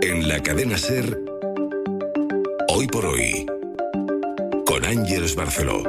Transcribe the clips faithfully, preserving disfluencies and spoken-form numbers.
En la cadena SER, Hoy por Hoy, con Ángeles Barceló.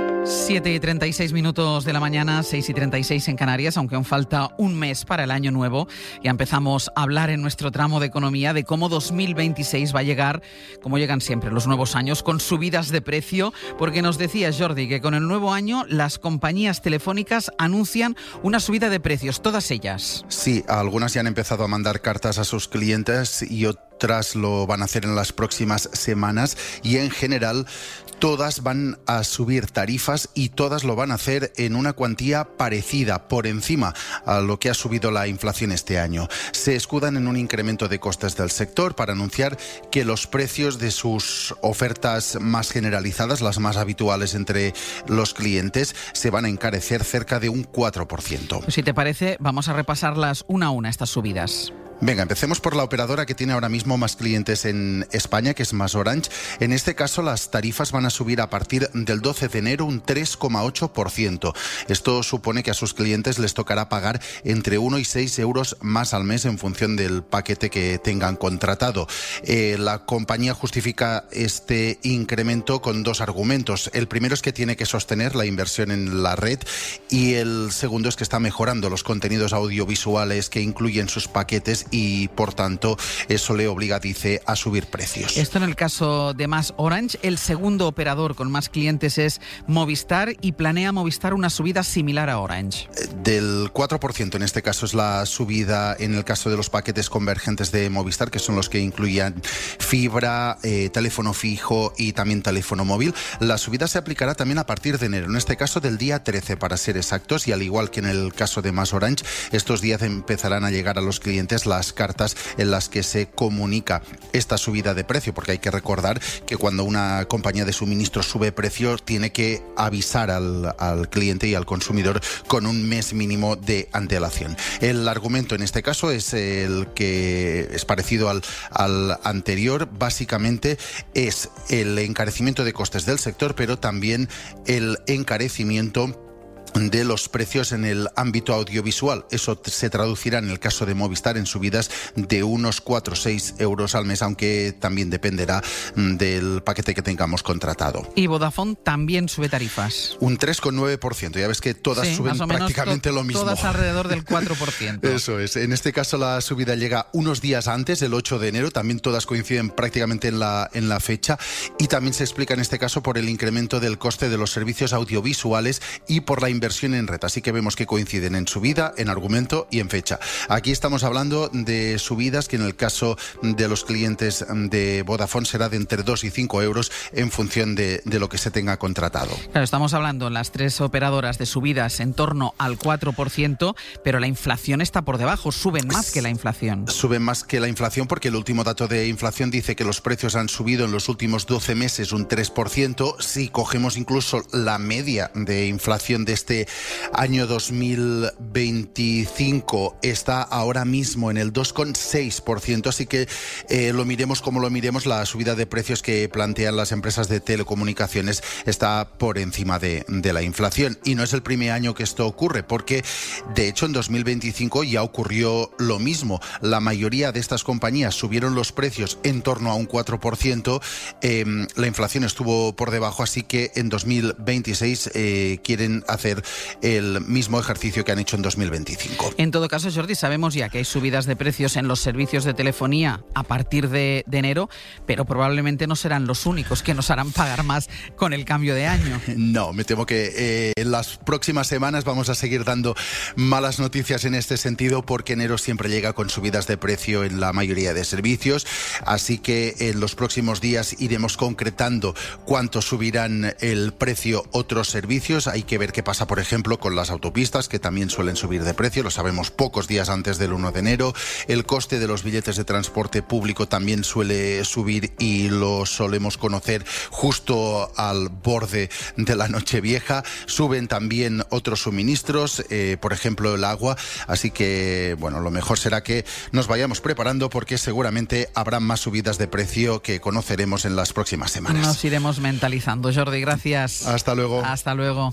siete y treinta y seis minutos de la mañana, seis y treinta y seis en Canarias, aunque aún falta un mes para el año nuevo. Ya empezamos a hablar en nuestro tramo de economía de cómo dos mil veintiséis va a llegar, como llegan siempre los nuevos años, con subidas de precio, porque nos decía Jordi que con el nuevo año las compañías telefónicas anuncian una subida de precios, todas ellas. Sí, algunas ya han empezado a mandar cartas a sus clientes y otras lo van a hacer en las próximas semanas, y en general todas van a subir tarifas y todas lo van a hacer en una cuantía parecida, por encima a lo que ha subido la inflación este año. Se escudan en un incremento de costes del sector para anunciar que los precios de sus ofertas más generalizadas, las más habituales entre los clientes, se van a encarecer cerca de un cuatro por ciento. Si te parece, vamos a repasarlas una a una, estas subidas. Venga, empecemos por la operadora que tiene ahora mismo más clientes en España, que es MasOrange. En este caso, las tarifas van a subir a partir del doce de enero un tres coma ocho por ciento. Esto supone que a sus clientes les tocará pagar entre uno y seis euros más al mes en función del paquete que tengan contratado. Eh, la compañía justifica este incremento con dos argumentos. El primero es que tiene que sostener la inversión en la red, y el segundo es que está mejorando los contenidos audiovisuales que incluyen sus paquetes, y por tanto eso le obliga, dice, a subir precios. Esto en el caso de MasOrange. El segundo operador con más clientes es Movistar, y planea Movistar una subida similar a Orange. Del cuatro por ciento en este caso es la subida en el caso de los paquetes convergentes de Movistar, que son los que incluían fibra, eh, teléfono fijo y también teléfono móvil. La subida se aplicará también a partir de enero, en este caso del día trece para ser exactos, y al igual que en el caso de MasOrange, estos días empezarán a llegar a los clientes la las cartas en las que se comunica esta subida de precio, porque hay que recordar que cuando una compañía de suministro sube precio tiene que avisar al, al cliente y al consumidor con un mes mínimo de antelación. El argumento en este caso es el que es parecido al, al anterior. Básicamente es el encarecimiento de costes del sector, pero también el encarecimiento de los precios en el ámbito audiovisual. Eso se traducirá en el caso de Movistar en subidas de unos cuatro o seis euros al mes, aunque también dependerá del paquete que tengamos contratado. Y Vodafone también sube tarifas. Un tres coma nueve por ciento. Ya ves que todas sí, suben prácticamente to- lo mismo. Todas alrededor del cuatro por ciento. Eso es. En este caso la subida llega unos días antes, el ocho de enero. También todas coinciden prácticamente en la, en la fecha. Y también se explica en este caso por el incremento del coste de los servicios audiovisuales y por la inversión en red, así que vemos que coinciden en subida, en argumento y en fecha. Aquí estamos hablando de subidas que en el caso de los clientes de Vodafone será de entre dos y cinco euros en función de, de lo que se tenga contratado. Claro, estamos hablando en las tres operadoras de subidas en torno al cuatro por ciento, pero la inflación está por debajo, suben más que la inflación. Suben más que la inflación porque el último dato de inflación dice que los precios han subido en los últimos doce meses un tres por ciento. Si cogemos incluso la media de inflación de este año dos mil veinticinco, está ahora mismo en el dos coma seis por ciento, así que eh, lo miremos como lo miremos, la subida de precios que plantean las empresas de telecomunicaciones está por encima de, de la inflación. Y no es el primer año que esto ocurre, porque de hecho en dos mil veinticinco ya ocurrió lo mismo. La mayoría de estas compañías subieron los precios en torno a un cuatro por ciento, eh, la inflación estuvo por debajo, así que en dos mil veintiséis eh, quieren hacer el mismo ejercicio que han hecho en dos mil veinticinco. En todo caso, Jordi, sabemos ya que hay subidas de precios en los servicios de telefonía a partir de, de enero, pero probablemente no serán los únicos que nos harán pagar más con el cambio de año. No, me temo que eh, en las próximas semanas vamos a seguir dando malas noticias en este sentido, porque enero siempre llega con subidas de precio en la mayoría de servicios, así que en los próximos días iremos concretando cuánto subirán el precio otros servicios. Hay que ver qué pasa, por ejemplo, con las autopistas, que también suelen subir de precio, lo sabemos pocos días antes del uno de enero. El coste de los billetes de transporte público también suele subir y lo solemos conocer justo al borde de la Nochevieja. Suben también otros suministros, eh, por ejemplo el agua, así que bueno, lo mejor será que nos vayamos preparando, porque seguramente habrá más subidas de precio que conoceremos en las próximas semanas. Nos iremos mentalizando. Jordi, gracias. Hasta luego. Hasta luego.